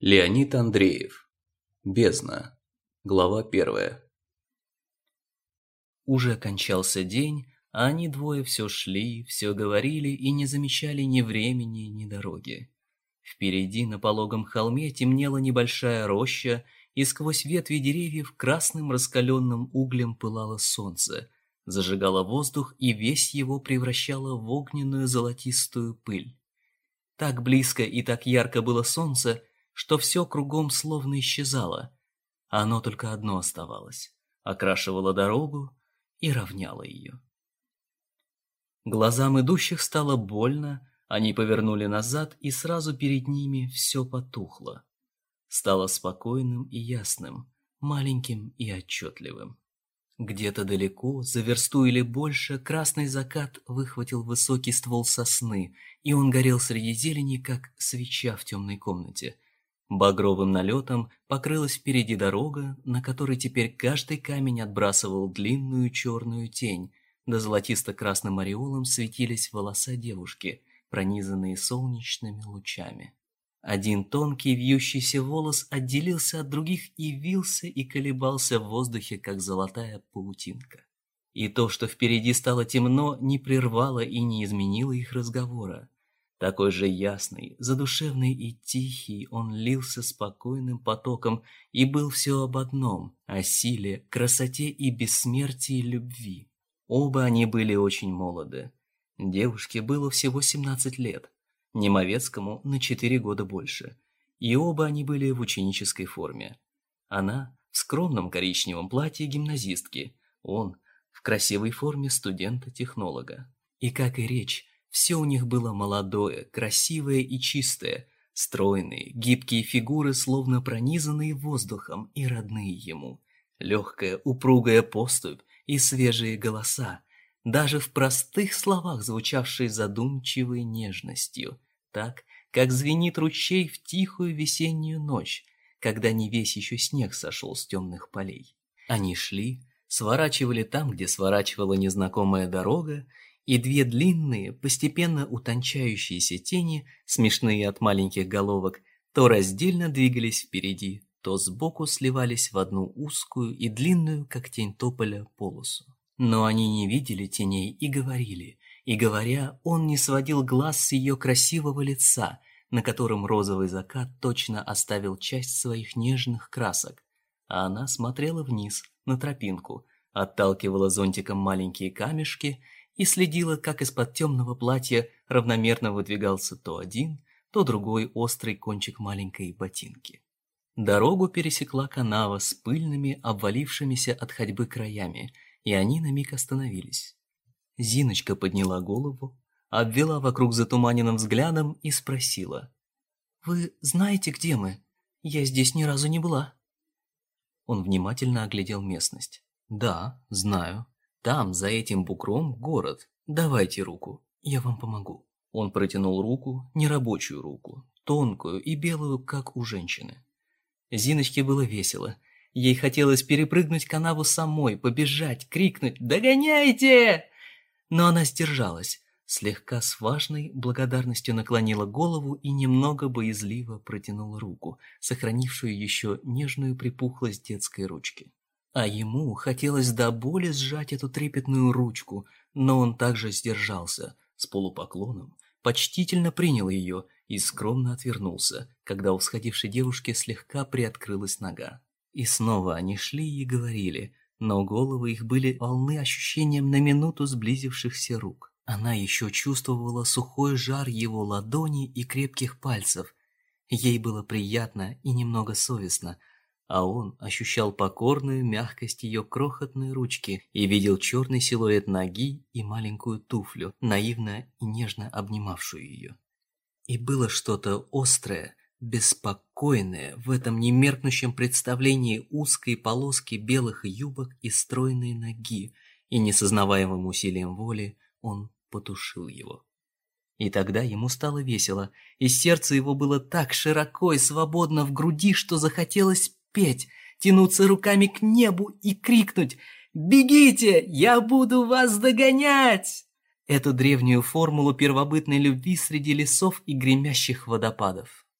Леонид Андреев. Бездна. Глава 1. Уже кончался день, а они двое все шли, все говорили и не замечали ни времени, ни дороги. Впереди на пологом холме темнела небольшая роща, и сквозь ветви деревьев красным раскаленным углем пылало солнце, зажигало воздух и весь его превращало в огненную золотистую пыль. Так близко и так ярко было солнце, что все кругом словно исчезало, а оно только одно оставалось, окрашивало дорогу и равняло ее. Глазам идущих стало больно, они повернули назад, и сразу перед ними все потухло. Стало спокойным и ясным, маленьким и отчетливым. Где-то далеко, за версту или больше, красный закат выхватил высокий ствол сосны, и он горел среди зелени, как свеча в темной комнате. Багровым налетом покрылась впереди дорога, на которой теперь каждый камень отбрасывал длинную черную тень, да золотисто-красным ореолом светились волоса девушки, пронизанные солнечными лучами. Один тонкий вьющийся волос отделился от других и вился и колебался в воздухе, как золотая паутинка. И то, что впереди стало темно, не прервало и не изменило их разговора. Такой же ясный, задушевный и тихий он лился спокойным потоком и был все об одном – о силе, красоте и бессмертии любви. Оба они были очень молоды. Девушке было всего 17 лет, Немовецкому на 4 года больше, и оба они были в ученической форме. Она в скромном коричневом платье гимназистки, он в красивой форме студента-технолога. И как и речь, все у них было молодое, красивое и чистое, стройные, гибкие фигуры, словно пронизанные воздухом и родные ему, легкая, упругая поступь и свежие голоса, даже в простых словах звучавшие задумчивой нежностью, так, как звенит ручей в тихую весеннюю ночь, когда не весь еще снег сошел с темных полей. Они шли, сворачивали там, где сворачивала незнакомая дорога, и две длинные, постепенно утончающиеся тени, смешные от маленьких головок, то раздельно двигались впереди, то сбоку сливались в одну узкую и длинную, как тень тополя, полосу. Но они не видели теней и говорили, и говоря, он не сводил глаз с ее красивого лица, на котором розовый закат точно оставил часть своих нежных красок, а она смотрела вниз, на тропинку, отталкивала зонтиком маленькие камешки и следила, как из-под темного платья равномерно выдвигался то один, то другой острый кончик маленькой ботинки. Дорогу пересекла канава с пыльными, обвалившимися от ходьбы краями, и они на миг остановились. Зиночка подняла голову, обвела вокруг затуманенным взглядом и спросила: «Вы знаете, где мы? Я здесь ни разу не была». Он внимательно оглядел местность. «Да, знаю. Там, за этим бугром, город. Давайте руку, я вам помогу». Он протянул руку, нерабочую руку, тонкую и белую, как у женщины. Зиночке было весело. Ей хотелось перепрыгнуть канаву самой, побежать, крикнуть «Догоняйте!». Но она сдержалась, слегка с важной благодарностью наклонила голову и немного боязливо протянула руку, сохранившую еще нежную припухлость детской ручки. А ему хотелось до боли сжать эту трепетную ручку, но он также сдержался, с полупоклоном, почтительно принял ее и скромно отвернулся, когда у всходившей девушки слегка приоткрылась нога. И снова они шли и говорили, но головы их были полны ощущением на минуту сблизившихся рук. Она еще чувствовала сухой жар его ладони и крепких пальцев. Ей было приятно и немного совестно, а он ощущал покорную мягкость ее крохотной ручки и видел черный силуэт ноги и маленькую туфлю, наивно и нежно обнимавшую ее. И было что-то острое, беспокойное в этом немеркнущем представлении узкой полоски белых юбок и стройной ноги, и несознаваемым усилием воли он потушил его. И тогда ему стало весело, и сердце его было так широко и свободно в груди, что захотелось петь, тянуться руками к небу и крикнуть «Бегите, я буду вас догонять!» Эту древнюю формулу первобытной любви среди лесов и гремящих водопадов.